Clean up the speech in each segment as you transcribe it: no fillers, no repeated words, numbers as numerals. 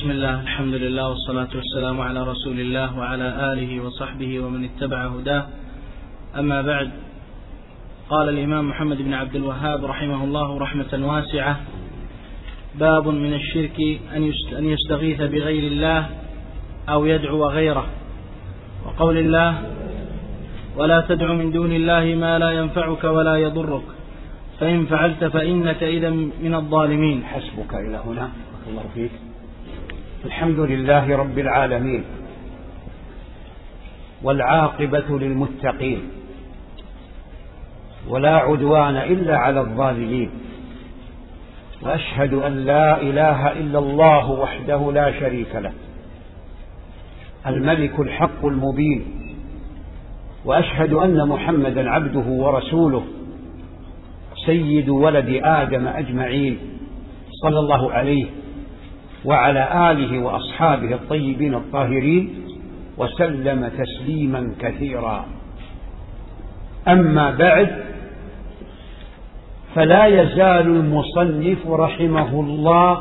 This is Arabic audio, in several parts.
بسم الله، الحمد لله، والصلاة والسلام على رسول الله وعلى آله وصحبه ومن اتبع هداه. أما بعد، قال الإمام محمد بن عبد الوهاب رحمه الله رحمة واسعة: باب من الشرك أن يستغيث بغير الله أو يدعو غيره، وقول الله: ولا تدع من دون الله ما لا ينفعك ولا يضرك فإن فعلت فإنك إذا من الظالمين. حسبك إلى هنا. الله فيك. الحمد لله رب العالمين، والعاقبة للمتقين، ولا عدوان إلا على الظالمين، وأشهد أن لا إله إلا الله وحده لا شريك له الملك الحق المبين، وأشهد أن محمدا عبده ورسوله سيد ولد آدم أجمعين، صلى الله عليه وعلى آله وأصحابه الطيبين الطاهرين، وسلم تسليما كثيرا. أما بعد، فلا يزال المصنف رحمه الله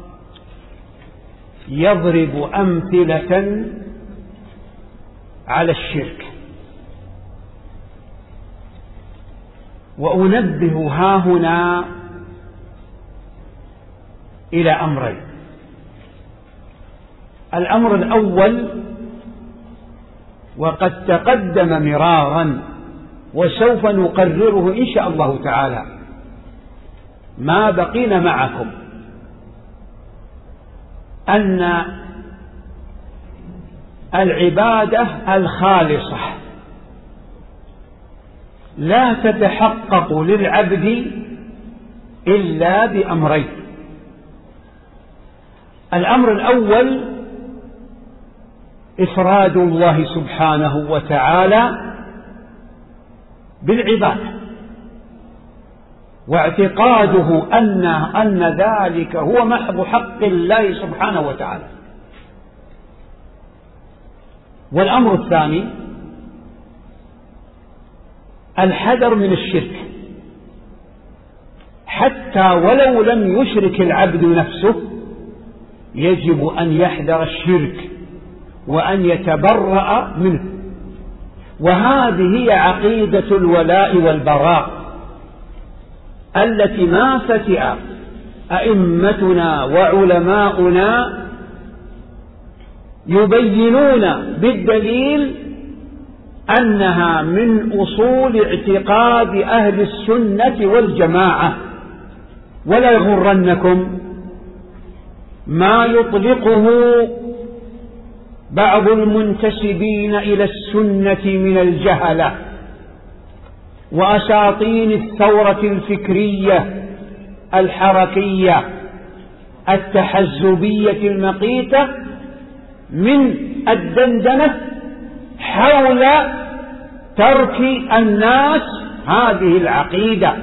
يضرب أمثلة على الشرك، وأنبه هاهنا إلى أمرين. الأمر الأول، وقد تقدم مرارا وسوف نقرره إن شاء الله تعالى ما بقينا معكم، أن العبادة الخالصة لا تتحقق للعبد إلا بأمرين. الأمر الأول إفراد الله سبحانه وتعالى بالعبادة، واعتقاده أن ذلك هو محض حق الله سبحانه وتعالى. والأمر الثاني الحذر من الشرك، حتى ولو لم يشرك العبد نفسه يجب أن يحذر الشرك وأن يتبرأ منه. وهذه هي عقيدة الولاء والبراء التي ما فتئ أئمتنا وعلماؤنا يبينون بالدليل أنها من أصول اعتقاد أهل السنة والجماعة. ولا يغرنكم ما يطلقه بعض المنتسبين إلى السنة من الجهلة وأساطين الثورة الفكرية الحركية التحزبية المقيتة من الدندنة حول ترك الناس هذه العقيدة.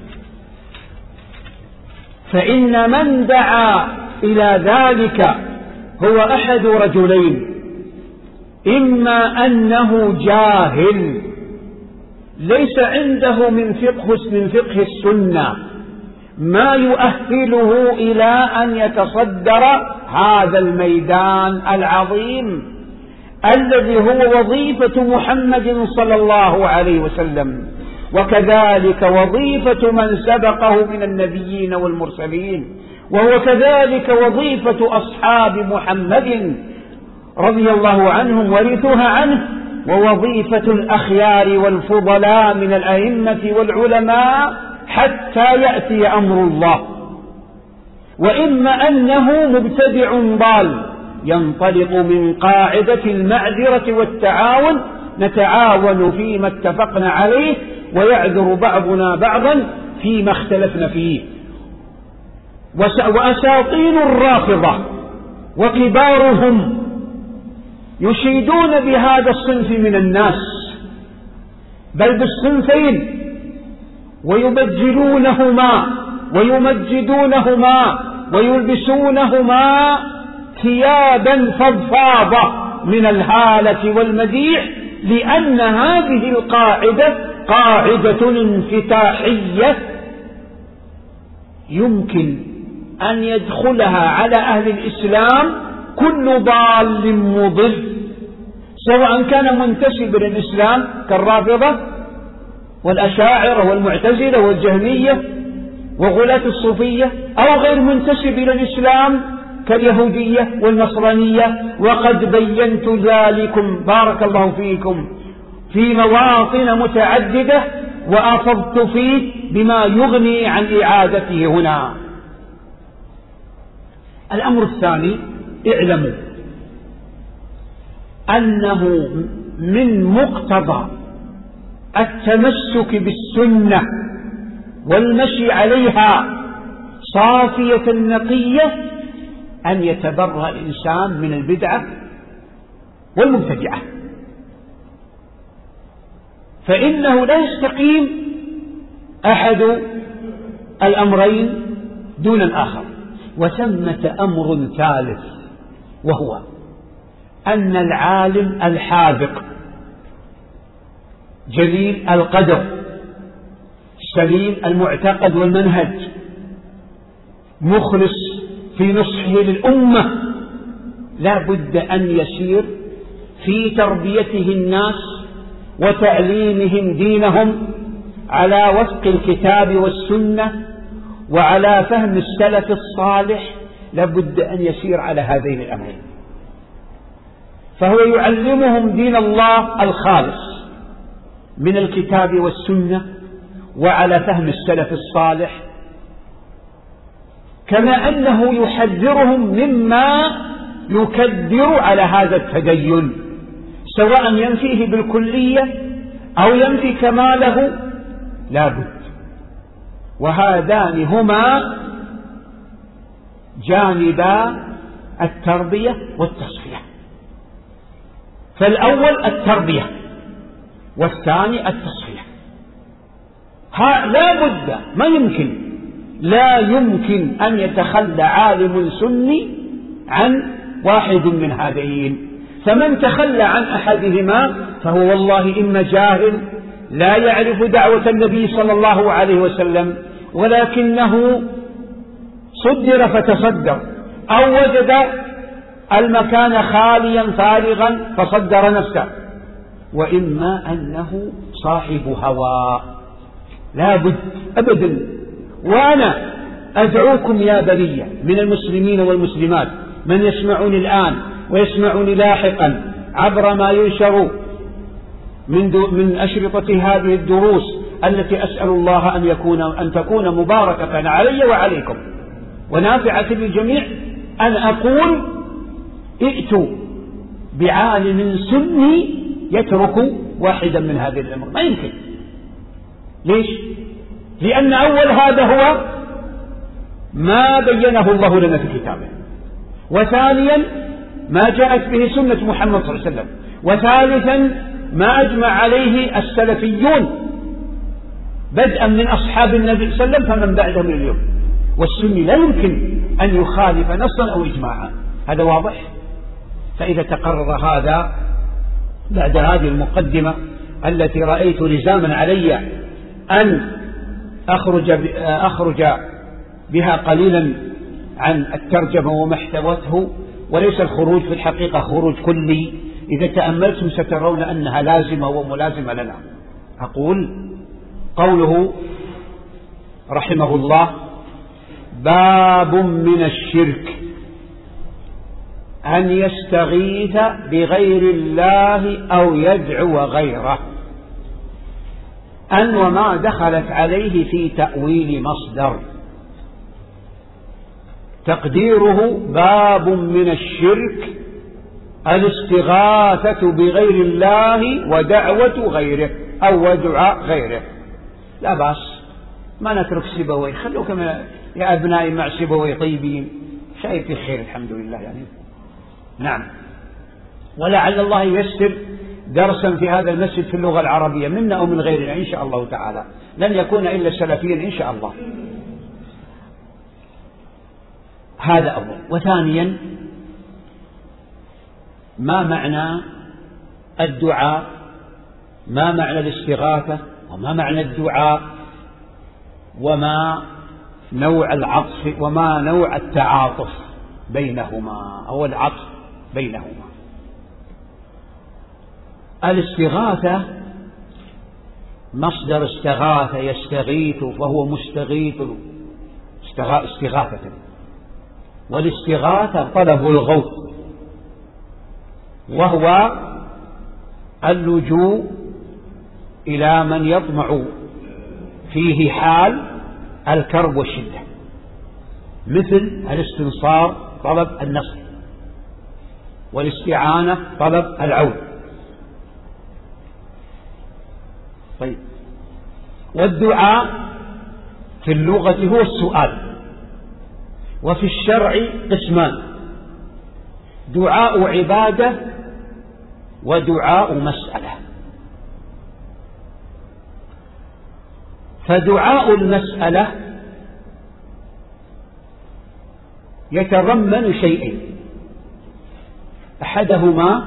فإن من دعا إلى ذلك هو أحد رجلين: إما أنه جاهل ليس عنده من فقه السنة ما يؤهله إلى أن يتصدر هذا الميدان العظيم الذي هو وظيفة محمد صلى الله عليه وسلم، وكذلك وظيفة من سبقه من النبيين والمرسلين، وهو كذلك وظيفة أصحاب محمد رضي الله عنهم ورثوها عنه، ووظيفة الأخيار والفضلاء من الأئمة والعلماء حتى يأتي أمر الله. وإما أنه مبتدع ضال ينطلق من قاعدة المعذرة والتعاون، نتعاون فيما اتفقنا عليه ويعذر بعضنا بعضا فيما اختلفنا فيه. وأساطين الرافضة وكبارهم يشيدون بهذا الصنف من الناس، بل بالصنفين، ويبجلونهما ويمجدونهما ويلبسونهما ثيابا فضفاضة من الهالة والمديح، لأن هذه القاعدة قاعدة انفتاحية يمكن أن يدخلها على أهل الإسلام كل ضال مضل، سواء كان منتسب للإسلام كالرافضة والأشاعرة والمعتزلة والجهمية وغلاة الصوفية، أو غير منتسب إلى الإسلام كاليهودية والنصرانية. وقد بينت ذلكم بارك الله فيكم في مواطن متعددة، وأفضت فيه بما يغني عن إعادته هنا. الأمر الثاني، اعلموا أنه من مقتضى التمسك بالسنة والمشي عليها صافية نقية أن يتبرأ الإنسان من البدعة والمبتدعة، فإنه لا يستقيم أحد الأمرين دون الآخر. وثمة أمر ثالث، وهو أن العالم الحاذق جليل القدر سليم المعتقد والمنهج مخلص في نصحه للأمة لا بد أن يسير في تربيته الناس وتعليمهم دينهم على وفق الكتاب والسنة وعلى فهم السلف الصالح، لا بد أن يسير على هذين الأمرين. فهو يعلمهم دين الله الخالص من الكتاب والسنة وعلى فهم السلف الصالح، كما أنه يحذرهم مما يكدر على هذا التدين، سواء ينفيه بالكلية أو ينفي كماله، لا بد. وهذان هما جانبا التربية والتصفية، فالأول التربية والثاني التصفية. لا بد، لا يمكن أن يتخلى عالم سني عن واحد من هذين، فمن تخلى عن أحدهما فهو والله إما جاهل لا يعرف دعوة النبي صلى الله عليه وسلم، ولكنه صدر فتصدر، أو وجد المكان خاليا فارغا فصدر نفسه، وإما أنه صاحب هوى. لا بد أبدا. وأنا أدعوكم يا برية من المسلمين والمسلمات من يسمعوني الآن ويسمعوني لاحقا عبر ما ينشر من أشرطة هذه الدروس التي أسأل الله أن تكون مباركة علي وعليكم ونافعة للجميع، أن أقول ائتوا بعالم سني يترك واحدا من هذه الأمور. ما يمكن. ليش؟ لأن أول هذا هو ما بينه الله لنا في كتابه، وثانيا ما جاءت به سنة محمد صلى الله عليه وسلم، وثالثا ما أجمع عليه السلفيون بدءا من أصحاب النبي صلى الله عليه وسلم فمن بعدهم اليوم. والسني لا يمكن أن يخالف نصا أو إجماعا، هذا واضح. فإذا تقرر هذا بعد هذه المقدمة التي رأيت لزاما علي أن أخرج بها قليلا عن الترجمة وما احتوته، وليس الخروج في الحقيقة خروج كلي، إذا تأملتم سترون أنها لازمة وملازمة لنا. أقول قوله رحمه الله: باب من الشرك أن يستغيث بغير الله أو يدعو غيره، أن وما دخلت عليه في تأويل مصدر، تقديره باب من الشرك الاستغاثة بغير الله ودعوة غيره أو ودعاء غيره. لا بأس، ما نترك سيبويه، خلوكم يا أبنائي مع سيبويه طيبين، شايف في خير الحمد لله يعني. نعم، ولعل الله ييسر درسا في هذا المسجد في اللغة العربية منا أو من غيرنا إن شاء الله تعالى، لن يكون إلا سلفيا إن شاء الله. هذا أول. وثانيا، ما معنى الدعاء، ما معنى الاستغاثة، وما معنى الدعاء، وما نوع العطف، وما نوع التعاطف بينهما أو العطف بينهما. الاستغاثة مصدر استغاثة يستغيث، فهو مستغيث استغاثة، والاستغاثة طلب الغوث، وهو اللجوء إلى من يطمع فيه حال الكرب والشدة، مثل الاستنصار طلب النصر، والاستعانة طلب العون. طيب، والدعاء في اللغة هو السؤال، وفي الشرع قسمان: دعاء عبادة ودعاء مسألة. فدعاء المسألة يتضمن شيئين: أحدهما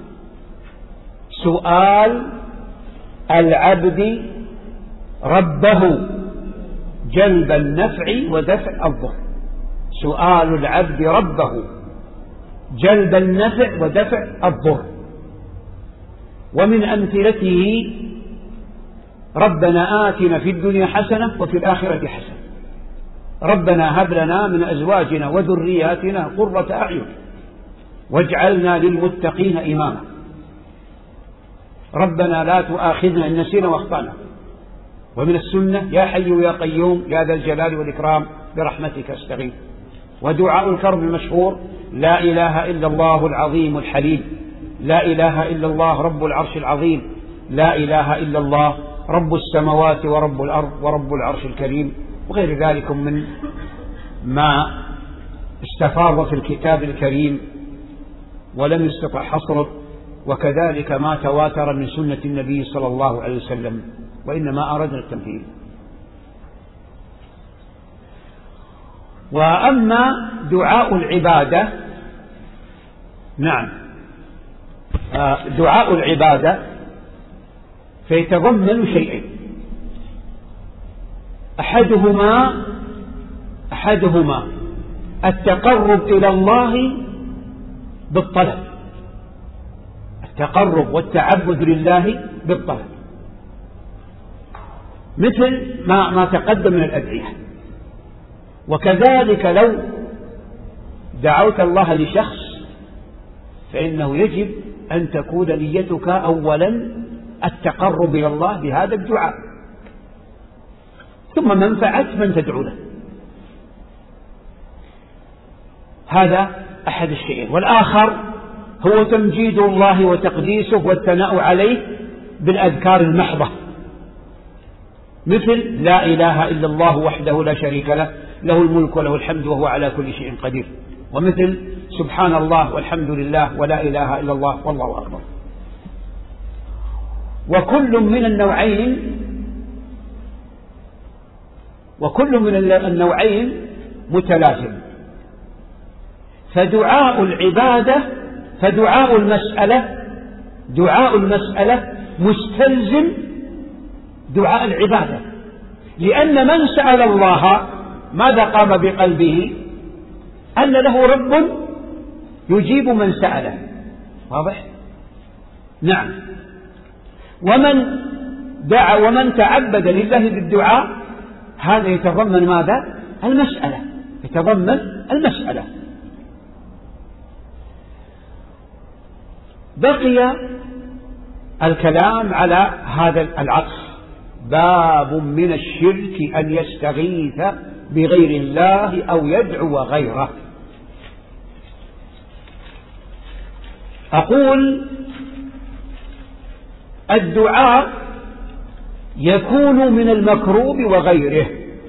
سؤال العبد ربه جلب النفع ودفع الضر، سؤال العبد ربه جلب النفع ودفع الضر. ومن أمثلته: ربنا آتنا في الدنيا حسنة وفي الآخرة حسنة، ربنا هب لنا من أزواجنا وذرياتنا قرة أعين واجعلنا للمتقين إماما، ربنا لا تؤاخذنا إن نسينا واخطأنا. ومن السنة: يا حي يا قيوم يا ذا الجلال والإكرام برحمتك أستغيث. ودعاء الكرب المشهور: لا إله إلا الله العظيم الحليم، لا إله إلا الله رب العرش العظيم، لا إله إلا الله رب السماوات ورب الأرض ورب العرش الكريم، وغير ذلك من ما استفاض في الكتاب الكريم ولم يستطع حصره، وكذلك ما تواتر من سنة النبي صلى الله عليه وسلم، وإنما أردنا التمثيل. وأما دعاء العبادة، نعم، دعاء العبادة فيتضمن شيئين: أحدهما التقرب إلى الله بالطلب، التقرب والتعبد لله بالطلب، مثل ما تقدم من الأدعية. وكذلك لو دعوت الله لشخص فإنه يجب أن تكون نيتك أولا التقرب إلى الله بهذا الدعاء، ثم منفعة من تدعو له. هذا أحد الشيئين. والآخر هو تمجيد الله وتقديسه والثناء عليه بالأذكار المحضة، مثل لا إله إلا الله وحده لا شريك له، له الملك وله الحمد وهو على كل شيء قدير، ومثل سبحان الله والحمد لله ولا إله إلا الله والله أكبر. وكل من النوعين متلازم. فدعاء المسألة مستلزم دعاء العبادة، لأن من سأل الله ماذا قام بقلبه؟ أن له رب يجيب من سأله. واضح؟ نعم. ومن دعا ومن تعبد لله بالدعاء هذا يتضمن ماذا؟ يتضمن المسألة. بقي الكلام على هذا العطف: باب من الشرك أن يستغيث بغير الله أو يدعو غيره. أقول: الدعاء يكون من المكروب وغيره،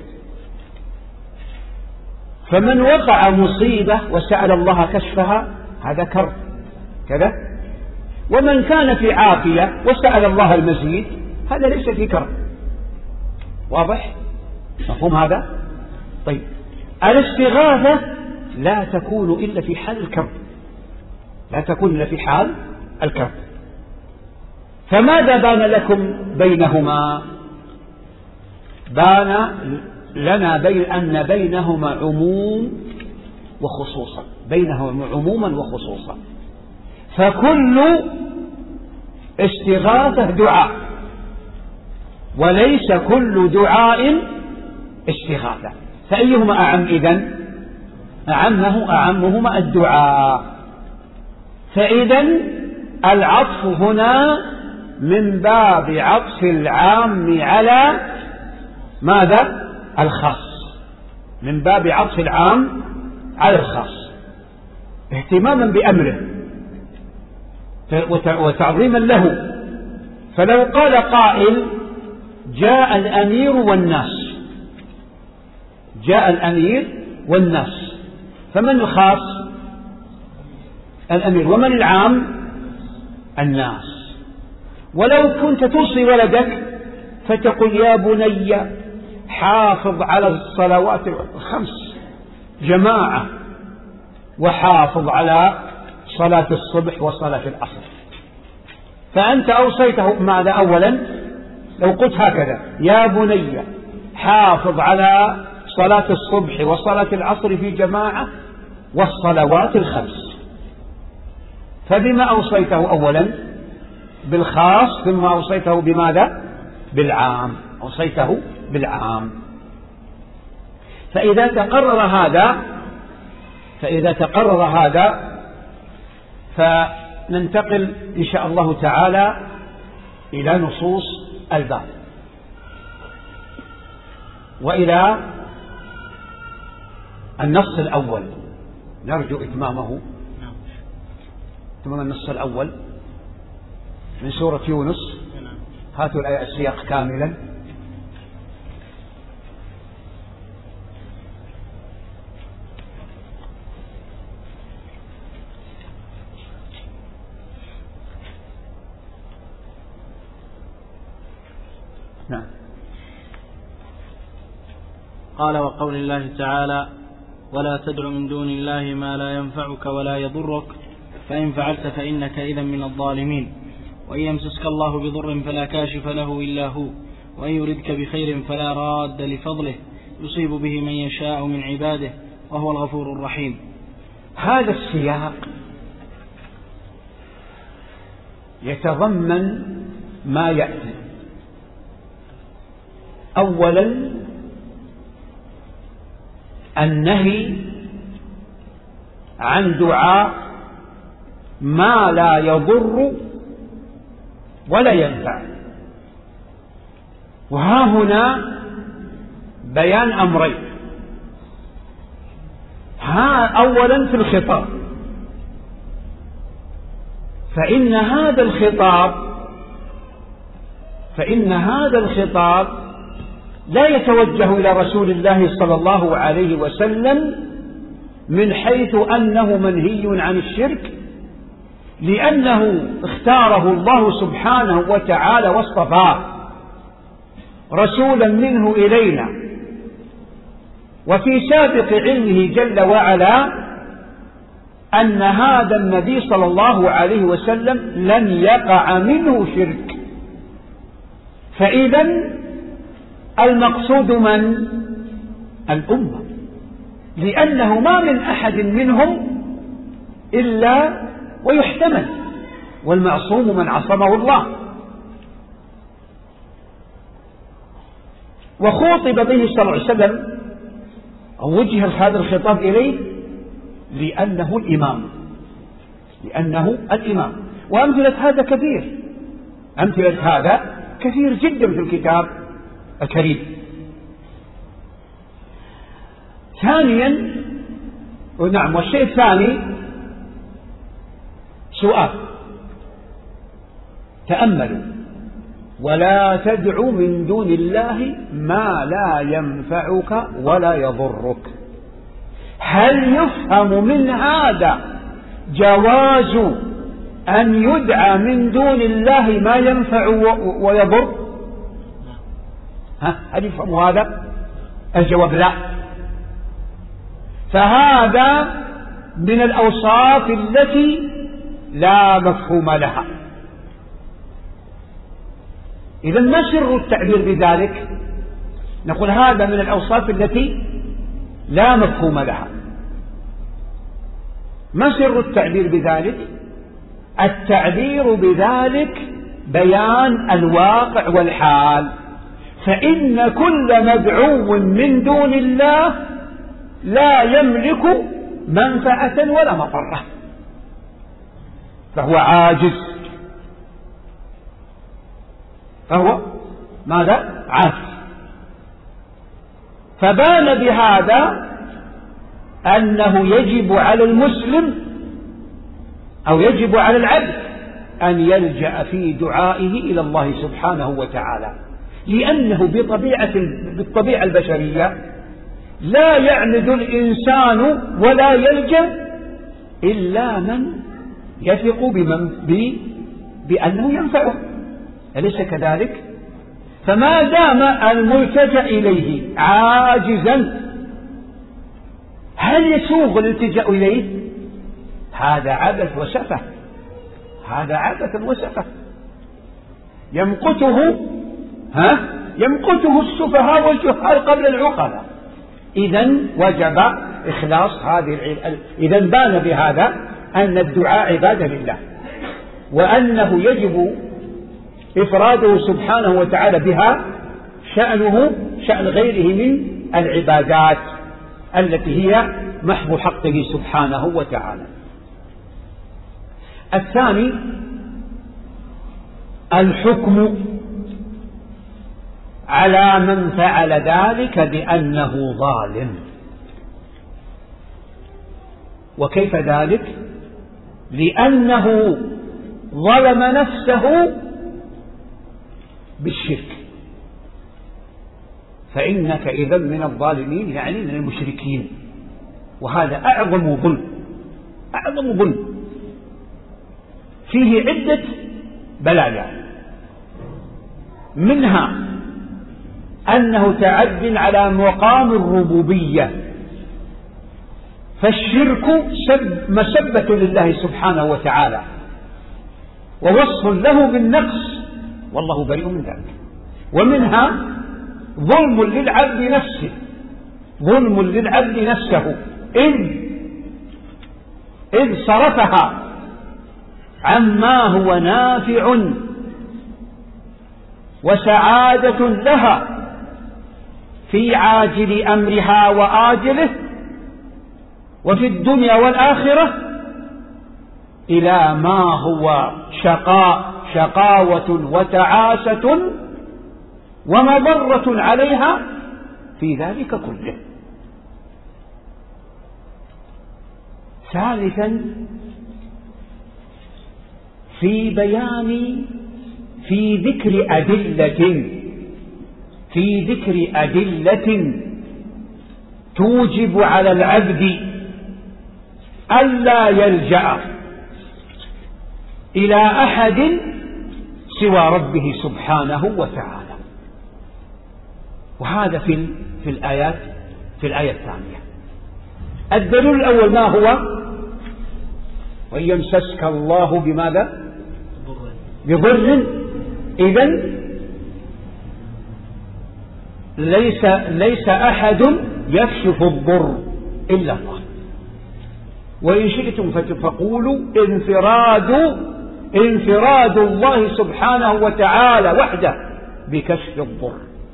فمن وقع مصيبة وسأل الله كشفها هذا كرب كذا، ومن كان في عافية وسأل الله المزيد هذا ليس في كرب. واضح؟ مفهوم هذا؟ طيب، الاستغاثة لا تكون إلا في حال الكرب، فماذا بان لكم بينهما؟ بان لنا أن بينهما عموم وخصوصا. بينهم عموما وخصوصا. فكل استغاثة دعاء، وليس كل دعاء استغاثة. فأيهما أعم إذن؟ أعمهما الدعاء. فإذن العطف هنا من باب عطف العام على ماذا؟ الخاص، من باب عطف العام على الخاص اهتماما بأمره وتعظيما له. فلو قال قائل جاء الأمير والناس، جاء الأمير والناس، فمن الخاص؟ الأمير. ومن العام؟ الناس. ولو كنت توصي ولدك فتقول يا بني حافظ على الصلوات الخمس جماعة، وحافظ على صلاة الصبح وصلاة العصر، فأنت أوصيته ماذا؟ أولا لو قلت هكذا يا بني حافظ على صلاة الصبح وصلاة العصر في جماعة والصلوات الخمس، فبما أوصيته؟ أولا بالخاص، ثم أوصيته بماذا؟ بالعام، أوصيته بالعام. فإذا تقرر هذا فننتقل إن شاء الله تعالى إلى نصوص الباب وإلى النص الأول، نرجو إتمام النص الأول من سورة يونس. هاتوا الآية السياق كاملا. نعم. قال وقول الله تعالى ولا تدع من دون الله ما لا ينفعك ولا يضرك فإن فعلت فإنك إذا من الظالمين وإن يمسسك الله بضر فلا كاشف له إلا هو وإن يردك بخير فلا راد لفضله يصيب به من يشاء من عباده وهو الغفور الرحيم. هذا السياق يتضمن ما يأتي. أولا النهي عن دعاء ما لا يضر ولا ينفع، وها هنا بيان أمرين. أولا في الخطاب، فإن هذا الخطاب لا يتوجه إلى رسول الله صلى الله عليه وسلم من حيث أنه منهي عن الشرك، لأنه اختاره الله سبحانه وتعالى واصطفاه رسولا منه إلينا، وفي سابق علمه جل وعلا أن هذا النبي صلى الله عليه وسلم لن يقع منه شرك. فإذا المقصود من؟ الأمة، لأنه ما من أحد منهم إلا ويحتمل، والمعصوم من عصمه الله. وخوطب به صلى الله عليه وسلم أو وجه هذا الخطاب إليه لأنه الإمام. وأمثلة هذا كثير، أمثلة هذا كثير جدا في الكتاب الكريم. ثانيا، نعم، والشيء الثاني سؤال، تأملوا: ولا تدع من دون الله ما لا ينفعك ولا يضرك. هل يفهم من هذا جواز أن يدعى من دون الله ما ينفع ويضر؟ هل يفهم هذا؟ الجواب لا. فهذا من الأوصاف التي لا مفهوم لها. إذا ما سر التعبير بذلك؟ نقول هذا من الأوصاف التي لا مفهوم لها. ما سر التعبير بذلك؟ التعبير بذلك بيان الواقع والحال، فإن كل مدعو من دون الله لا يملك منفعة ولا مضرة، فهو عاجز، فهو ماذا؟ عاجز. فبان بهذا أنه يجب على المسلم أو يجب على العبد أن يلجأ في دعائه إلى الله سبحانه وتعالى، لأنه بالطبيعة البشرية لا يعمد الإنسان ولا يلجأ إلا من يثق بأنه ينفعه، أليس كذلك؟ فما دام الملتجأ إليه عاجزا، هل يسوغ الالتجاء إليه؟ هذا عبث وسفه، هذا عبث وسفه يمقته السفهاء والجهال قبل العقلاء. إذن وجب إخلاص إذن بان بهذا أن الدعاء عبادة لله، وأنه يجب إفراده سبحانه وتعالى بها، شأنه شأن غيره من العبادات التي هي محض حقه سبحانه وتعالى. الثاني الحكم على من فعل ذلك بأنه ظالم. وكيف ذلك؟ لأنه ظلم نفسه بالشرك، فإنك إذا من الظالمين، يعني من المشركين، وهذا أعظم ظلم فيه عدة بلايا، منها أنه تعد على مقام الربوبية، فالشرك مسبة لله سبحانه وتعالى ووصف له بالنقص، والله بريء من ذلك. ومنها ظلم للعبد نفسه إذ صرفها عما هو نافع وسعادة لها في عاجل أمرها وآجله وفي الدنيا والآخرة إلى ما هو شقاوة وتعاسة ومضرة عليها في ذلك كله. ثالثا في ذكر أدلة توجب على العبد ألا يلجأ إلى أحد سوى ربه سبحانه وتعالى، وهذا في الآية الثانية. الدليل الأول ما هو؟ وإن يمسسك الله بماذا؟ بضر، إذن ليس أحد يكشف الضر إلا الله، وإن شئتم فقولوا انفراد الله سبحانه وتعالى وحده بكشف الضر،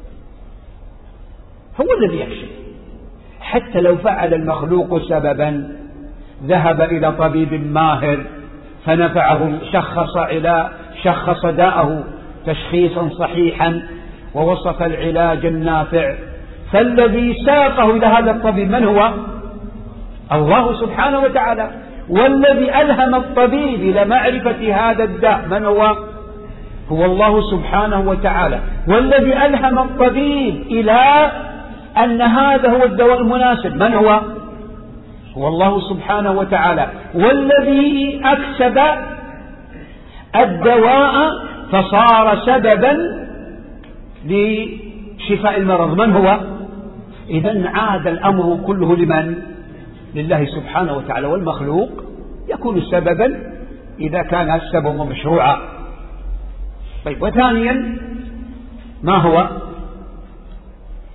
هو الذي يكشف. حتى لو فعل المخلوق سببا، ذهب إلى طبيب ماهر فنفعه، شخص داءه تشخيصا صحيحا ووصف العلاج النافع، فالذي ساقه إلى هذا الطبيب من هو؟ الله سبحانه وتعالى. والذي ألهم الطبيب إلى معرفة هذا الداء من هو؟ هو الله سبحانه وتعالى. والذي ألهم الطبيب إلى أن هذا هو الدواء المناسب من هو؟ هو الله سبحانه وتعالى. والذي أكسب الدواء فصار سببا لشفاء المرض من هو؟ إذن عاد الأمر كله لمن؟ لله سبحانه وتعالى. والمخلوق يكون سببا إذا كان السبب مشروعا. طيب، وثانيا ما هو؟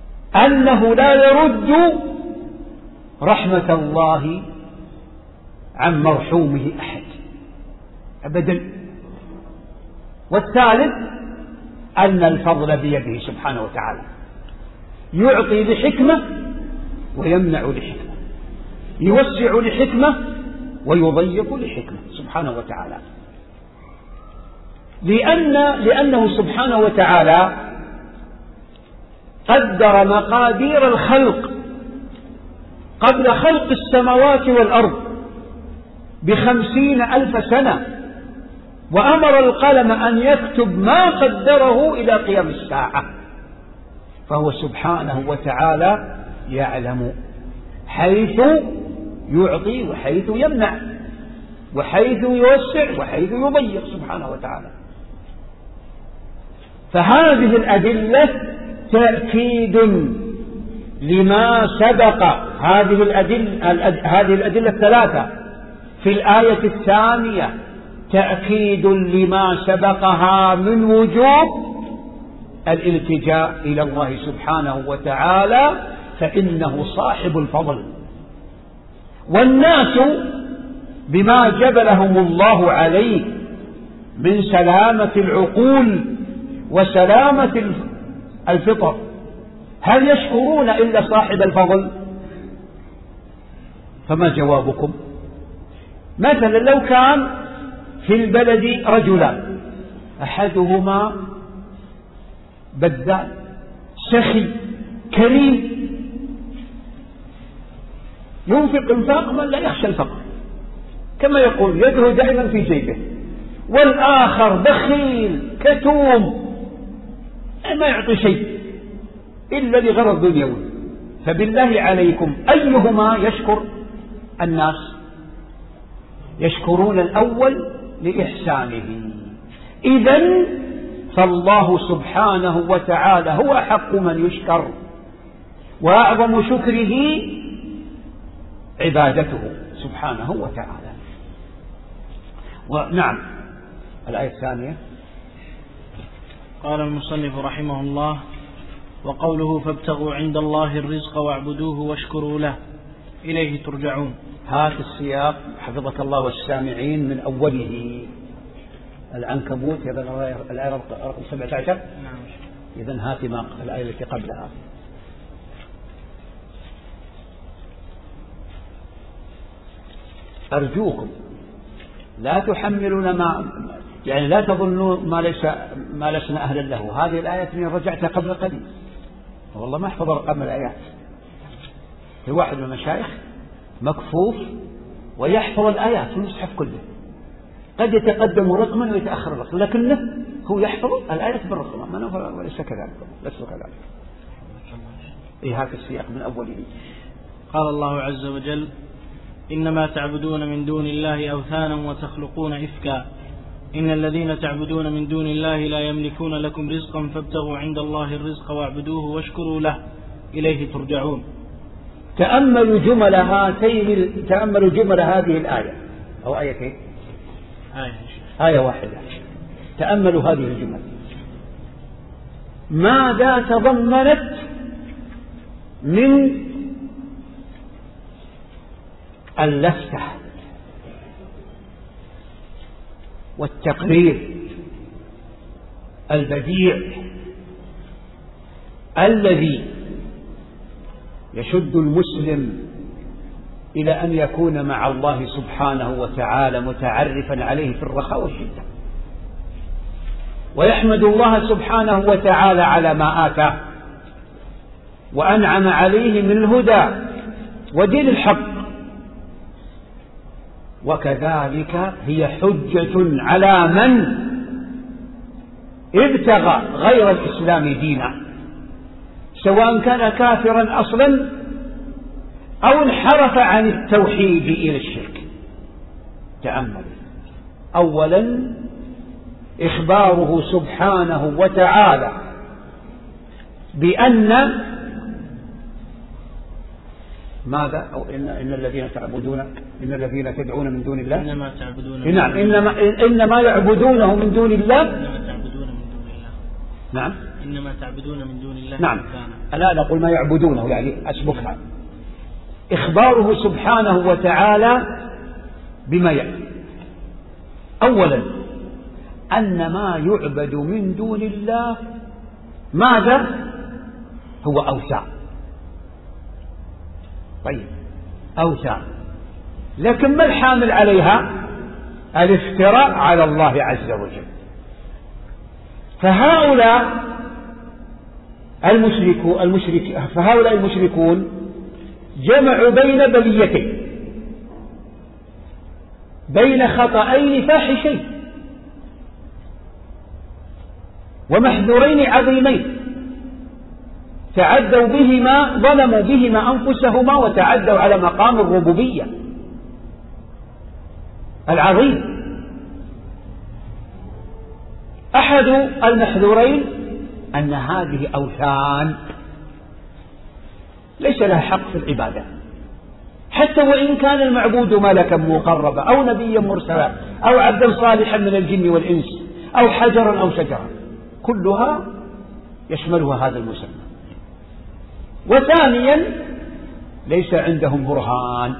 أنه لا يرد رحمة الله عن مرحومه أحد أبدا. والثالث أن الفضل بيده سبحانه وتعالى، يعطي لحكمة ويمنع لحكمة، يوسع لحكمة ويضيق لحكمة سبحانه وتعالى، لأنه سبحانه وتعالى قدر مقادير الخلق قبل خلق السماوات والأرض ب50,000 سنة، وأمر القلم أن يكتب ما قدره إلى قيام الساعة. فهو سبحانه وتعالى يعلم حيث يعطي وحيث يمنع وحيث يوسع وحيث يضيق سبحانه وتعالى. فهذه الأدلة تأكيد لما سبق، هذه الأدلة الثلاثة في الآية الثانية تأكيد لما سبقها من وجوب الالتجاء إلى الله سبحانه وتعالى، فإنه صاحب الفضل. والناس بما جبلهم الله عليه من سلامة العقول وسلامة الفطر، هل يشكرون إلا صاحب الفضل؟ فما جوابكم؟ مثلا لو كان في البلد رجلان، أحدهما بذال سخي كريم ينفق انفاق من لا يخشى الفقر، كما يقول يده دائما في جيبه، والآخر بخيل كتوم ما يعطي شيء إلا لغرض دنيوي، فبالله عليكم أيهما يشكر الناس؟ يشكرون الأول لإحسانه. إذن فالله سبحانه وتعالى هو حق من يشكر، وأعظم شكره عبادته سبحانه وتعالى. ونعم الآية الثانية قال المصنف رحمه الله: وقوله فابتغوا عند الله الرزق واعبدوه واشكروا له إليه ترجعون. هات السياق حفظك الله والسامعين من أوله. العنكبوت الآية رقم 17. نعم. إذن هات الآية التي قبلها. أرجوكم لا تحملون يعني لا تظنوا ما لسنا أهلا له. هذه الآية من رجعتها قبل قليل، والله ما أحفظ رقم الآيات. في واحد من المشايخ مكفوف ويحفظ الآيات في المصحف كله، قد يتقدم رقما ويتأخر رقما، لكنه هو يحفظ الآيات بالرقم، وليس كذلك. لست كذلك. هذا السياق من أوله. قال الله عز وجل: إنما تعبدون من دون الله أوثانا وتخلقون إفكا إن الذين تعبدون من دون الله لا يملكون لكم رزقا فابتغوا عند الله الرزق واعبدوه واشكروا له إليه ترجعون. تأملوا جمل هذه الآية أو آيتين، آية واحدة. تأملوا هذه الجمل ماذا تضمنت من اللفتة والتقرير البديع الذي يشد المسلم إلى أن يكون مع الله سبحانه وتعالى متعرفا عليه في الرخاء والشدة، ويحمد الله سبحانه وتعالى على ما آتاه وأنعم عليه من الهدى ودين الحق. وكذلك هي حجة على من ابتغى غير الإسلام دينا، سواء كان كافرا أصلا أو انحرف عن التوحيد إلى الشرك. تأمل أولا إخباره سبحانه وتعالى بأن ماذا؟ أو إن الذين تعبدون إن الذين تدعون من دون الله إنما تعبدون إنما يعبدونه من دون الله. نعم إنما تعبدون من دون الله. نعم ألا نقول ما يعبدونه يعني أسبقها. إخباره سبحانه وتعالى بما يأتي. أولا أن ما يعبد من دون الله ماذا؟ هو أوثان. طيب أوثان، لكن ما الحامل عليها؟ الافتراء على الله عز وجل. فهؤلاء المشركون جمعوا بين بليتين، بين خطأين فاحشين ومحذورين عظيمين، تعدوا بهما، ظلموا بهما أنفسهما وتعدوا على مقام الربوبية العظيم. أحد المحذورين أن هذه أوثان ليس لها حق في العبادة، حتى وإن كان المعبود ملكا مقربا أو نبيا مرسلا أو عبدا صالحا من الجن والإنس أو حجرا أو شجرا، كلها يشملها هذا المسمى. وثانيا ليس عندهم برهان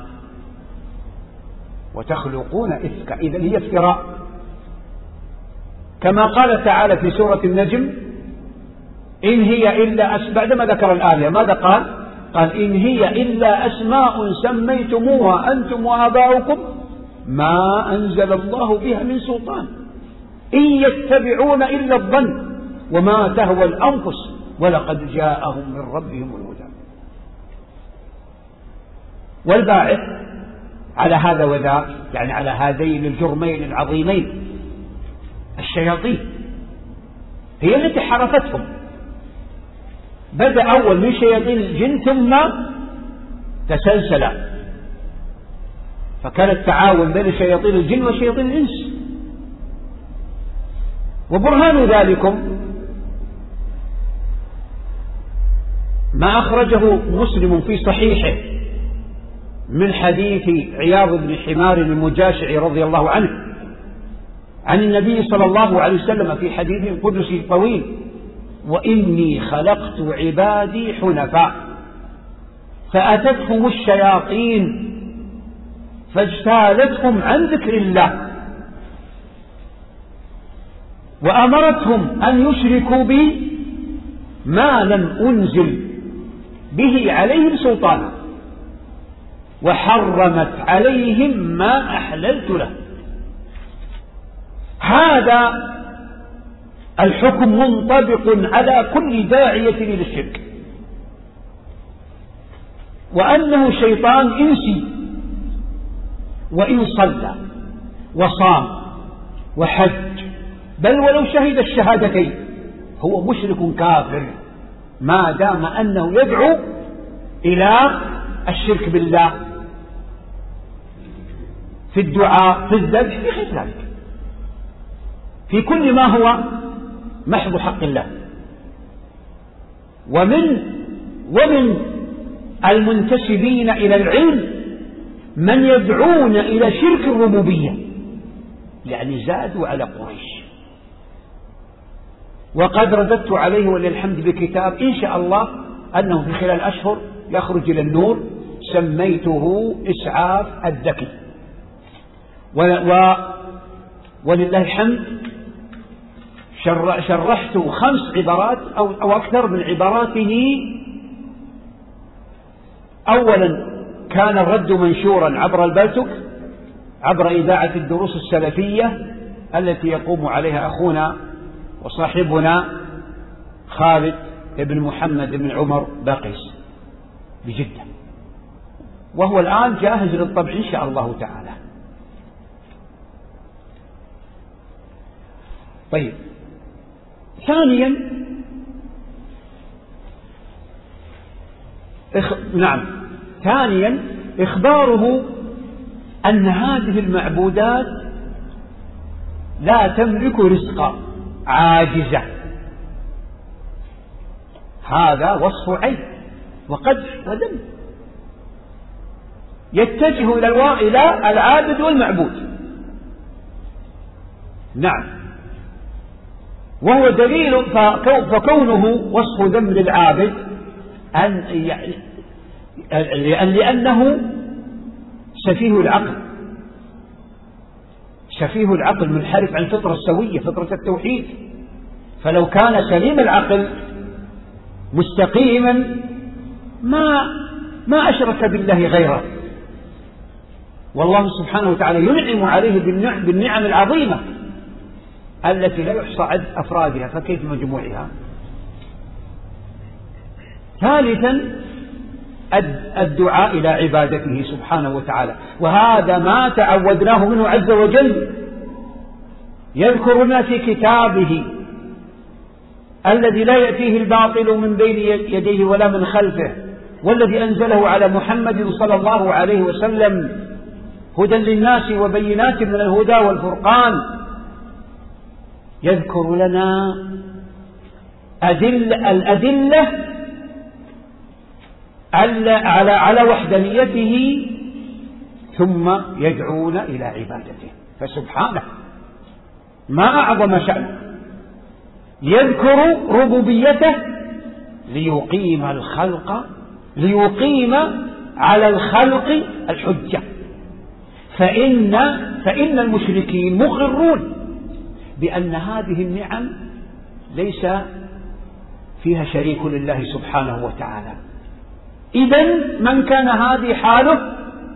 وتخلقون إفكا، إذن هي افتراء، كما قال تعالى في سورة النجم: إن هي إلا بعدما ذكر الآية ماذا قال؟ قال: إن هي إلا أسماء سميتموها أنتم وآباؤكم ما أنزل الله بها من سلطان إن يتبعون إلا الظن وما تهوى الأنفس ولقد جاءهم من ربهم الهدى. والباعث على هذا وذاك، يعني على هذين الجرمين العظيمين، الشياطين هي التي حرفتهم. بدأ أول من شياطين الجن ثم تسلسل، فكان التعاون بين شياطين الجن وشياطين الإنس. وبرهان ذلكم ما أخرجه مسلم في صحيحه من حديث عياض بن حمار المجاشعي رضي الله عنه عن النبي صلى الله عليه وسلم في حديث قدسي طويل: وإني خلقت عبادي حنفاء فأتتهم الشياطين فاجتالتهم عن ذكر الله وأمرتهم أن يشركوا بي ما لم أنزل به عليهم سلطانا وحرمت عليهم ما أحللت له. هذا الحكم منطبق على كل داعية إلى الشرك، وأنه شيطان إنسي، وإن صلى وصام وحج بل ولو شهد الشهادتين هو مشرك كافر ما دام أنه يدعو إلى الشرك بالله في الدعاء، في الذبح، في غير ذلك، في كل ما هو محض حق الله. ومن المنتسبين إلى العلم من يدعون إلى شرك الربوبية، يعني زادوا على قريش. وقد رددت عليه وللحمد بكتاب إن شاء الله أنه في خلال أشهر يخرج إلى النور، سميته إسعاف الذكي، ولله الحمد شرحت 5 عبارات أو أكثر من عباراته. أولا كان الرد منشورا عبر البلتك، عبر إذاعة الدروس السلفية التي يقوم عليها أخونا وصاحبنا خالد بن محمد بن عمر باقيس بجدة، وهو الآن جاهز للطبع إن شاء الله تعالى. طيب، ثانيا إخباره أن هذه المعبودات لا تملك رزقا، عاجزة. هذا وصف عيب وقدح وذم، يتجه إلى العابد والمعبود. نعم، وهو دليل، فكونه وصف ذم للعابد لأنه سفيه العقل سفيه العقل منحرف عن فطرة السوية، فطرة التوحيد. فلو كان سليم العقل مستقيما ما أشرك بالله غيره. والله سبحانه وتعالى ينعم عليه بالنعم العظيمة التي لا يحصى عدد أفرادها، فكيف مجموعها؟ ثالثا الدعاء إلى عبادته سبحانه وتعالى، وهذا ما تعودناه منه عز وجل. يذكر لنا في كتابه الذي لا يأتيه الباطل من بين يديه ولا من خلفه، والذي أنزله على محمد صلى الله عليه وسلم هدى للناس وبينات من الهدى والفرقان. يذكر لنا الأدلة على وحدانيته، ثم يدعون إلى عبادته. فسبحانه ما أعظم شأنه، يذكر ربوبيته ليقيم على الخلق الحجة. فإن المشركين مقرون بأن هذه النعم ليس فيها شريك لله سبحانه وتعالى. إذن من كان هذه حاله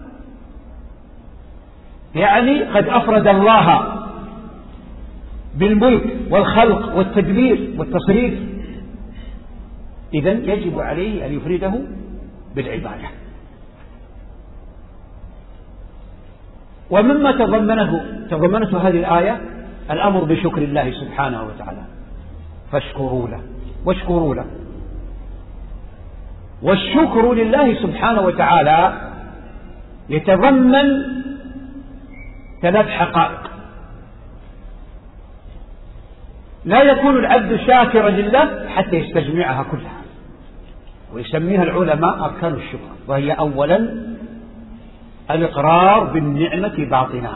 يعني قد أفرد الله بالملك والخلق والتدبير والتصريف، إذن يجب عليه أن يفرده بالعبادة. ومما تضمنته هذه الآية الأمر بشكر الله سبحانه وتعالى، فاشكروا له واشكروا له. والشكر لله سبحانه وتعالى يتضمن 3 حقائق. لا يكون العبد شاكرا لله حتى يستجمعها كلها، ويسميها العلماء أركان الشكر. وهي أولا الإقرار بالنعمة باطنا،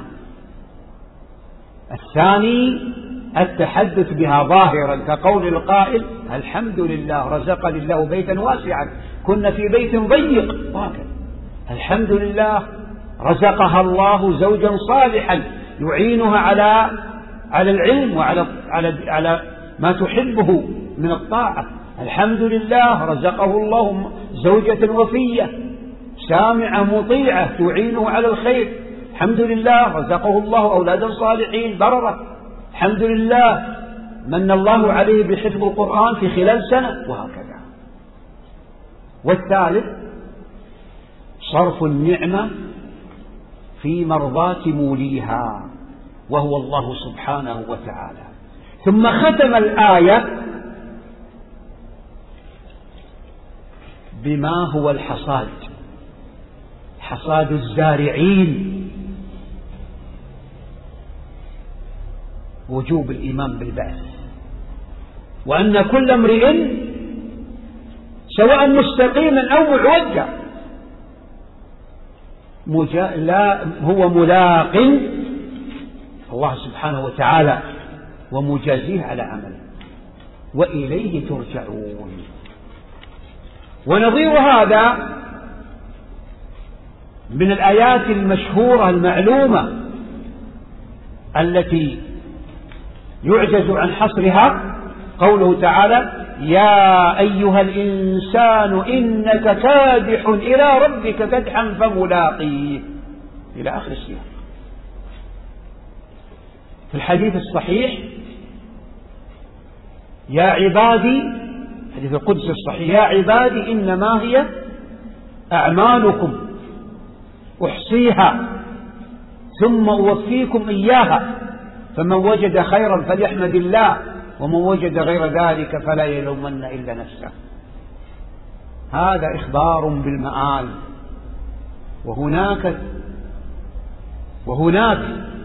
الثاني التحدث بها ظاهرا كقول القائل الحمد لله رزقني الله بيتا واسعا كنا في بيت ضيق، وهكذا الحمد لله رزقها الله زوجا صالحا يعينها على العلم وعلى ما تحبه من الطاعة. الحمد لله رزقه الله زوجة وفية سامعة مطيعة تعينه على الخير. الحمد لله رزقه الله أولادا صالحين بررة. الحمد لله من الله عليه بحفظ القرآن في خلال سنة، وهكذا. والثالث صرف النعمة في مرضاة موليها وهو الله سبحانه وتعالى. ثم ختم الآية بما هو الحصاد، حصاد الزارعين، وجوب الإيمان بالبعث، وأن كل امرئ سواء مستقيما أو معوجا هو ملاق الله سبحانه وتعالى ومجازيه على عمله وإليه ترجعون. ونظير هذا من الآيات المشهورة المعلومة التي يعجز عن حصرها قوله تعالى يا أيها الإنسان إنك كادح إلى ربك كدحا فملاقيه إلى آخر السياق. في الحديث الصحيح يا عبادي، حديث القدس الصحيح، يا عبادي إنما هي أعمالكم أحصيها ثم أوفيكم إياها فمن وجد خيرا فليحمد الله ومن وجد غير ذلك فلا يلومن إلا نفسه. هذا إخبار بالمآل. وهناك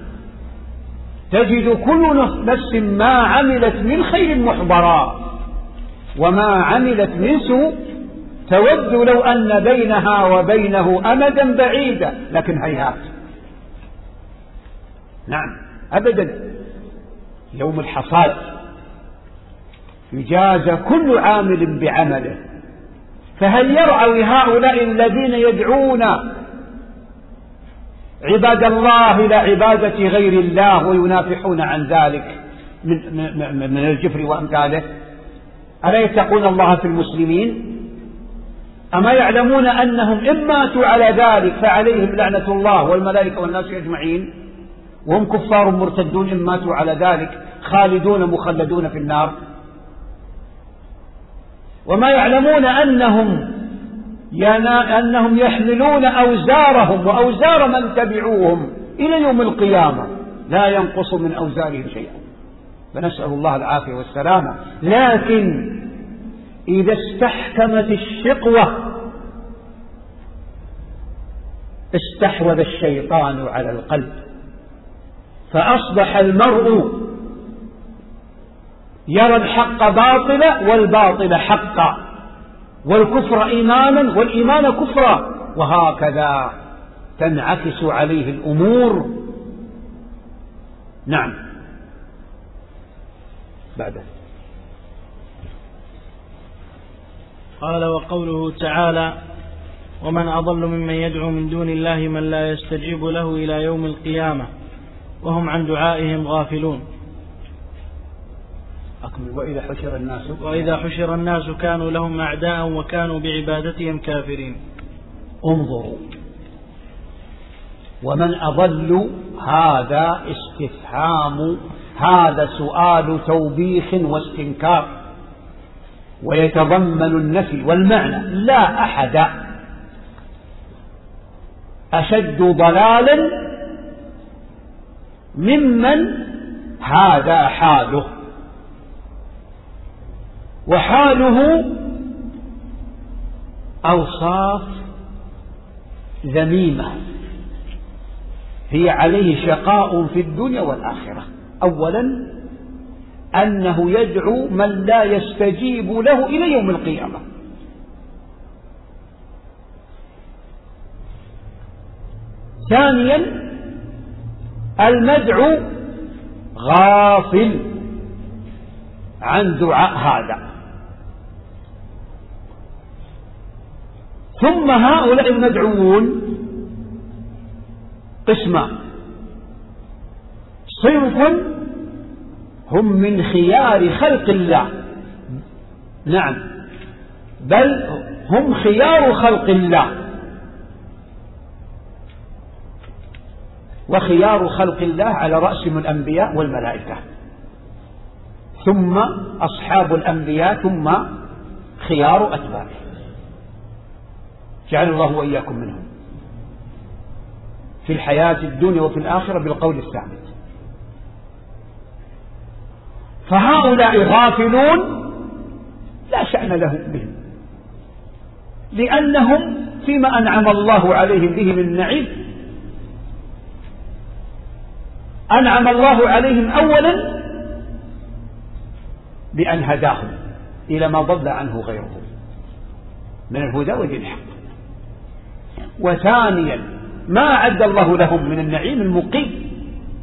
تجد كل نفس ما عملت من خير محضرا وما عملت من سوء تود لو أن بينها وبينه أمدا بعيدا لكن هيهات. نعم أبدا. يوم الحصاد يجازى كل عامل بعمله. فهل يرعوي هؤلاء الذين يدعون عباد الله إلى عبادة غير الله وينافحون عن ذلك من الجفر وأمثاله؟ ألا يتقون الله في المسلمين؟ أما يعلمون أنهم إن ماتوا على ذلك فعليهم لعنة الله والملائكة والناس أجمعين، وهم كفار مرتدون إن ماتوا على ذلك خالدون مخلدون في النار؟ وما يعلمون أنهم يحملون أوزارهم وأوزار من تبعوهم إلى يوم القيامة لا ينقص من أوزارهم شيئا، فنسأل الله العافية والسلامة. لكن إذا استحكمت الشقوة استحوذ الشيطان على القلب، فأصبح المرء يرى الحق باطلا والباطل حقا، والكفر إيمانا والإيمان كفرا، وهكذا تنعكس عليه الأمور. نعم. بعد قال: وقوله تعالى: ومن أضل ممن يدعو من دون الله من لا يستجيب له إلى يوم القيامة وهم عن دعائهم غافلون. وإذا حشر الناس كانوا لهم أعداء وكانوا بعبادتهم كافرين. انظروا، ومن أضل هذا استفهام، هذا سؤال توبيخ واستنكار، ويتضمن النفي والمعنى. لا أحد أشد ضلالا ممن هذا حاله، وحاله أوصاف ذميمة هي عليه شقاء في الدنيا والآخرة. أولا أنه يدعو من لا يستجيب له إلى يوم القيامة. ثانيا المدعو غافل عن دعاء هذا. ثم هؤلاء المدعوون قسمان: صنف هم من خيار خلق الله، نعم، بل هم خيار خلق الله، وخيار خلق الله على رأسهم الأنبياء والملائكة، ثم أصحاب الأنبياء، ثم خيار أتباعه، جعل الله وإياكم منهم في الحياة الدنيا وفي الآخرة بالقول الثابت. فهؤلاء غافلون لا شأن لهم بهم، لأنهم فيما أنعم الله عليهم به من النعيم أنعم الله عليهم أولا بأن هداهم إلى ما ضل عنه غيرهم من الهدى ودين الحق، وثانيا ما أعد الله لهم من النعيم المقيم.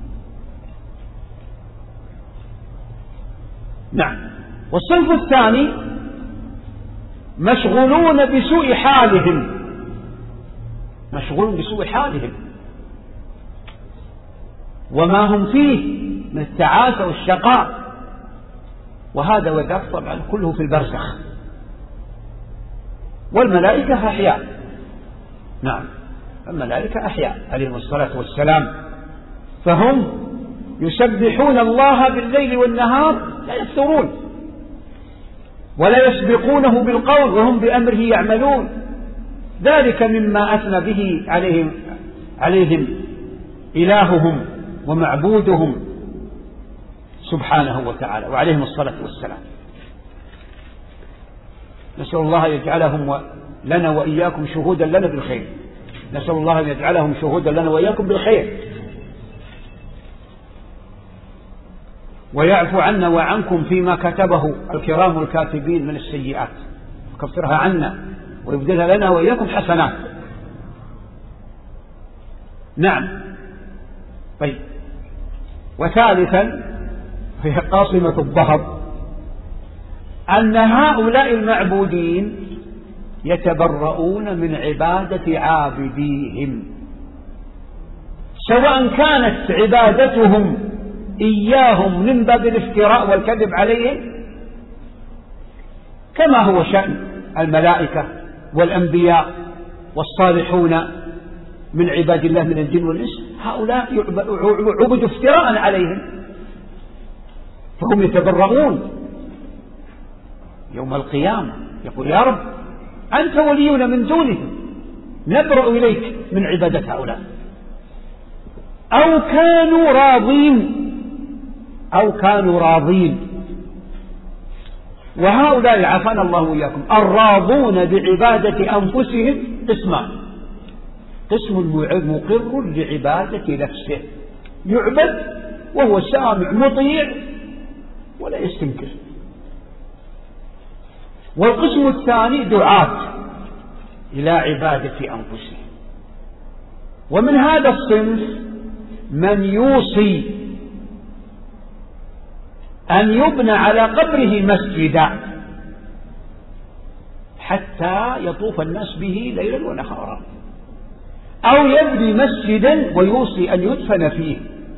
نعم. والصنف الثاني مشغولون بسوء حالهم، مشغولون بسوء حالهم وما هم فيه من التعاسة والشقاء، وهذا وذاك طبعا كله في البرزخ. والملائكة أحياء، نعم، الملائكة أحياء عليهم الصلاة والسلام، فهم يسبحون الله بالليل والنهار لا يفترون ولا يسبقونه بالقول وهم بأمره يعملون، ذلك مما أثنى به عليهم إلههم ومعبودهم سبحانه وتعالى وعليهم الصلاة والسلام. نسأل الله يجعلهم لنا وإياكم شهودا لنا بالخير، نسأل الله أن يجعلهم شهودا لنا وإياكم بالخير، ويعفو عنا وعنكم فيما كتبه الكرام الكاتبين من السيئات، يكفرها عنا ويبدلها لنا وإياكم حسنات. نعم. طيب. وثالثا هي قاصمة الظهر، أن هؤلاء المعبودين يتبرؤون من عبادة عابديهم، سواء كانت عبادتهم إياهم من باب الافتراء والكذب عليهم كما هو شأن الملائكة والأنبياء والصالحون من عباد الله من الجن والإنس، هؤلاء عبدوا افتراء عليهم، فهم يتبرؤون يوم القيامة، يقول يا رب أنت ولينا من دونهم، نبرأ إليك من عبادة هؤلاء. أو كانوا راضين. وهؤلاء عافانا الله وإياكم الراضون بعبادة أنفسهم قسمان: قسم مقر لعبادة نفسه، يعبد وهو سامع مطيع ولا يستنكر، والقسم الثاني دعاة إلى عبادة أنفسهم. ومن هذا الصنف من يوصي أن يبنى على قبره مسجدا حتى يطوف الناس به ليلا ونهارا، أو يبني مسجدا ويوصي أن يدفن فيه.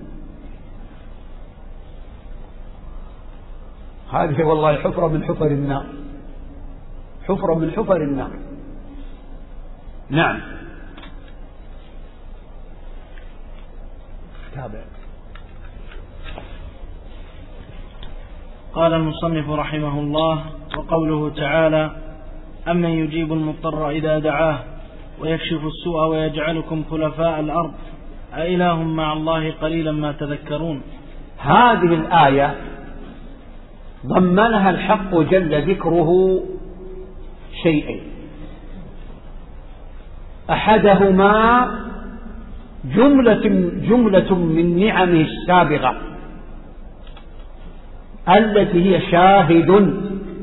هذه والله حفرة من حفر النار، حفرة من حفر النار. نعم. تابع. قال المصنف رحمه الله: وقوله تعالى: أمن يجيب المضطر إذا دعاه ويكشف السوء ويجعلكم خلفاء الأرض أإله مع الله قليلا ما تذكرون. هذه الآية ضمنها الحق جل ذكره شيئين: أحدهما جملة من نعمه السابغة التي هي شاهد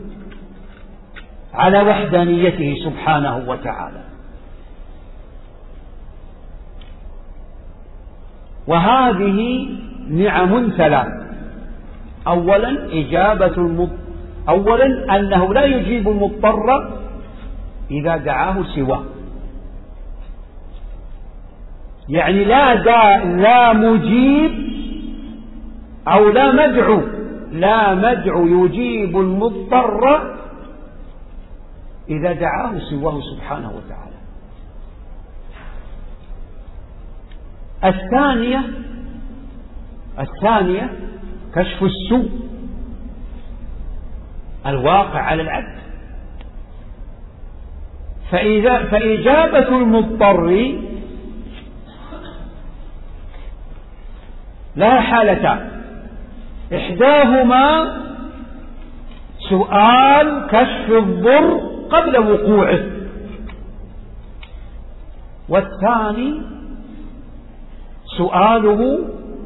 على وحدانيته سبحانه وتعالى، وهذه نعم ثلاث: أولا أنه لا يجيب المضطر إذا دعاه سواه، يعني لا مجيب أو لا مدعو يجيب المضطر إذا دعاه سواه سبحانه وتعالى. الثانية كشف السوء الواقع على العبد، فإجابة المضطر لها حالتان: إحداهما سؤال كشف الضر قبل وقوعه، والثاني سؤاله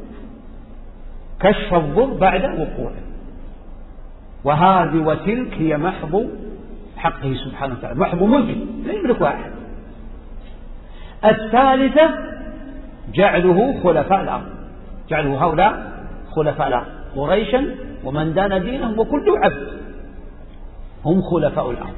كشف الضر بعد وقوعه. وهذه وتلك هي محض حقه سبحانه وتعالى، محض ملكه لا يملك أحد. الثالثة جعله خلفاء الأرض، جعله هؤلاء خلفاء الأرض، قريشا ومن دان دينهم وكل عبد هم خلفاء الأرض.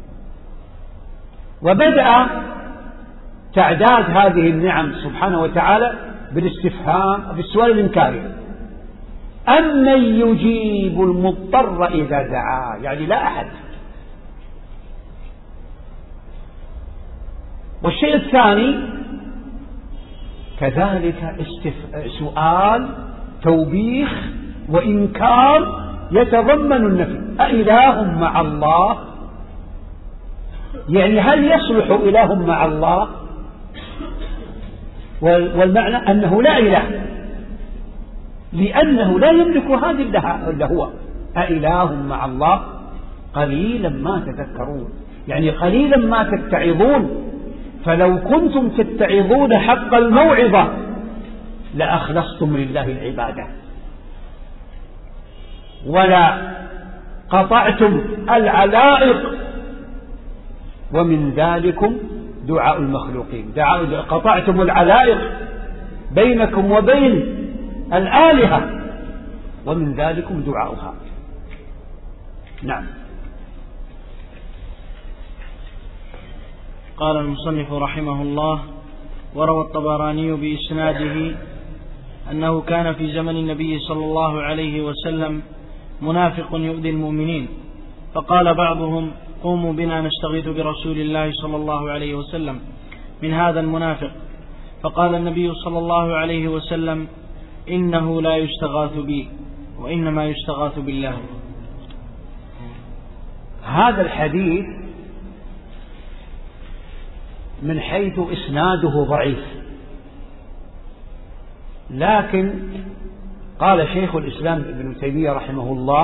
وبدأ تعداد هذه النعم سبحانه وتعالى بالاستفهام بالسؤال الإنكاري: أمن يجيب المضطر إذا دعاه، يعني لا أحد. والشيء الثاني كذلك سؤال توبيخ وإنكار يتضمن النفي: أإله مع الله، يعني هل يصلح إله مع الله؟ والمعنى أنه لا إله، لأنه لا يملك هذه إلا هو. أإله مع الله قليلا ما تذكرون، يعني قليلا ما تتعظون. فلو كنتم تتعظون حق الموعظة لأخلصتم لله العبادة ولا قطعتم العلائق، ومن ذلكم دعاء المخلوقين، قطعتم العلائق بينكم وبين الآلهة، ومن ذلكم دعاؤها. نعم. قال المصنف رحمه الله: وروى الطبراني بإسناده أنه كان في زمن النبي صلى الله عليه وسلم منافق يؤذي المؤمنين، فقال بعضهم: قوموا بنا نستغيث برسول الله صلى الله عليه وسلم من هذا المنافق. فقال النبي صلى الله عليه وسلم: إنه لا يستغاث بي، وإنما يستغاث بالله. هذا الحديث من حيث إسناده ضعيف، لكن قال شيخ الإسلام ابن تيمية رحمه الله: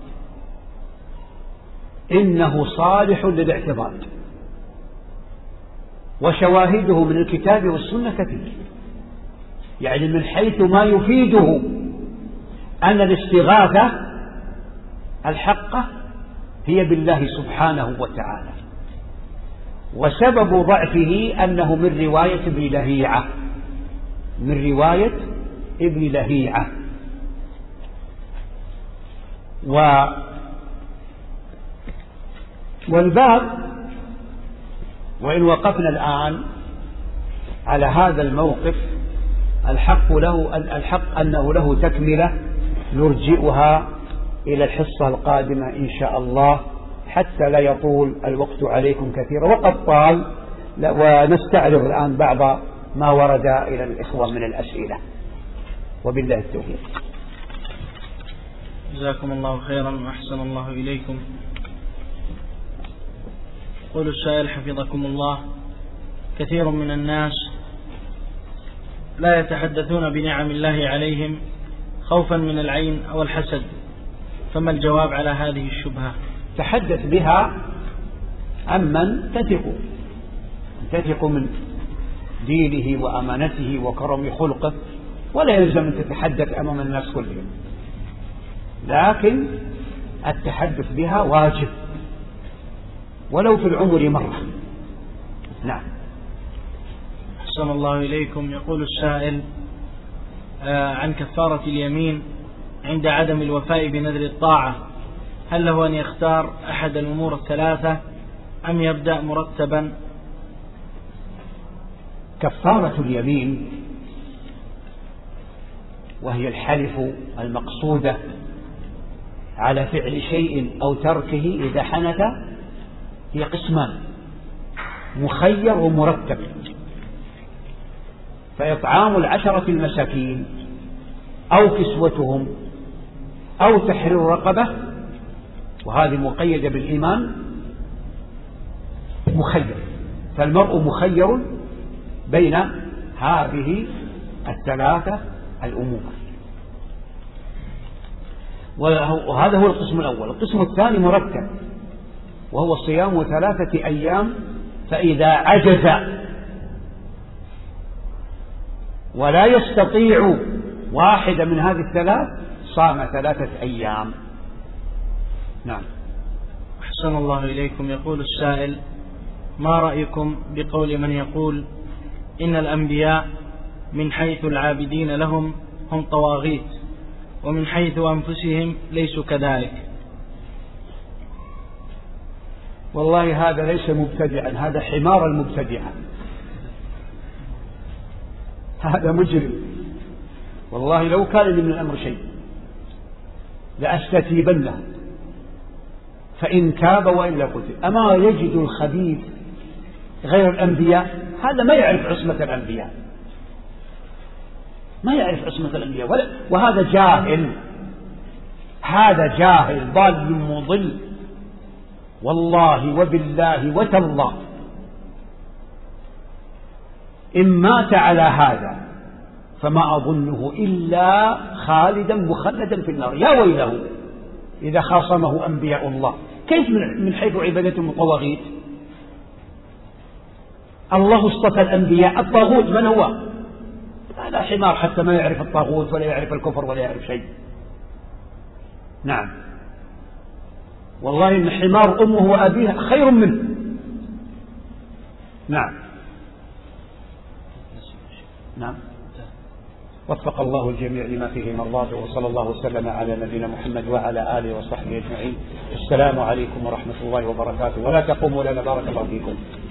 إنه صالح للاعتضاد، وشواهده من الكتاب والسنة كثير. يعني من حيث ما يفيده أن الاستغاثة الحقة هي بالله سبحانه وتعالى، وسبب ضعفه أنه من رواية ابن لهيعة، من رواية ابن لهيعة. والباب، وإن وقفنا الآن على هذا الموقف، الحق أنه له تكملة نرجئها إلى الحصة القادمة إن شاء الله، حتى لا يطول الوقت عليكم كثيرا، وقد طال، ونستعرض الآن بعض ما ورد إلى الإخوة من الأسئلة، وبالله التوفيق. جزاكم الله خيرا وأحسن الله إليكم. يقول السائل حفظكم الله: كثير من الناس لا يتحدثون بنعم الله عليهم خوفا من العين أو الحسد، فما الجواب على هذه الشبهة؟ تحدث بها عمن تثق من دينه وأمانته وكرم خلقه، ولا يلزم أن تتحدث أمام الناس كلهم، لكن التحدث بها واجب ولو في العمر مرة. نعم. أحسن الله إليكم. يقول السائل عن كفارة اليمين عند عدم الوفاء بنذر الطاعة، هل له أن يختار أحد الأمور الثلاثة أم يبدأ مرتبا؟ كفارة اليمين وهي الحلف المقصودة على فعل شيء أو تركه إذا حنث هي قسمان: مخير ومرتب. فإطعام 10 المساكين أو كسوتهم أو تحرير رقبة، وهذه مقيدة بالإيمان، مخير. فالمرء مخير بين هذه الثلاثة الأمور، وهذا هو القسم الأول. القسم الثاني مرتب، وهو صيام 3 أيام، فإذا عجز ولا يستطيع واحدة من هذه الثلاث صام 3 أيام. نعم. أحسن الله إليكم. يقول السائل: ما رأيكم بقول من يقول إن الأنبياء من حيث العابدين لهم هم طواغيت، ومن حيث أنفسهم ليسوا كذلك؟ والله هذا ليس مبتدعا، هذا حمار المبتدعة، هذا مجرم. والله لو كان من الأمر شيء لأستتيبنه، فإن تاب وإلا قتل. أما يجد الخبيث غير الأنبياء، هذا ما يعرف عصمة الأنبياء، ما يعرف عصمة الأنبياء، وهذا جاهل، هذا جاهل ضال مضل، والله وبالله وتالله إن مات على هذا فما أظنه إلا خالدا مخلدا في النار. يا ويله إذا خاصمه أنبياء الله، كيف من حيث عبادتهم الطواغيت؟ الله اصطفى الأنبياء، الطاغوت من هو؟ هذا حمار حتى ما يعرف الطاغوت ولا يعرف الكفر ولا يعرف شيء. نعم، والله إن حمار أمه وأبيها خير منه. نعم. نعم. وفق الله الجميع لما فيه مرضاته، وصلى الله وسلم على نبينا محمد وعلى آله وصحبه أجمعين. السلام عليكم ورحمة الله وبركاته. ولا تقوموا لنا، بارك الله فيكم.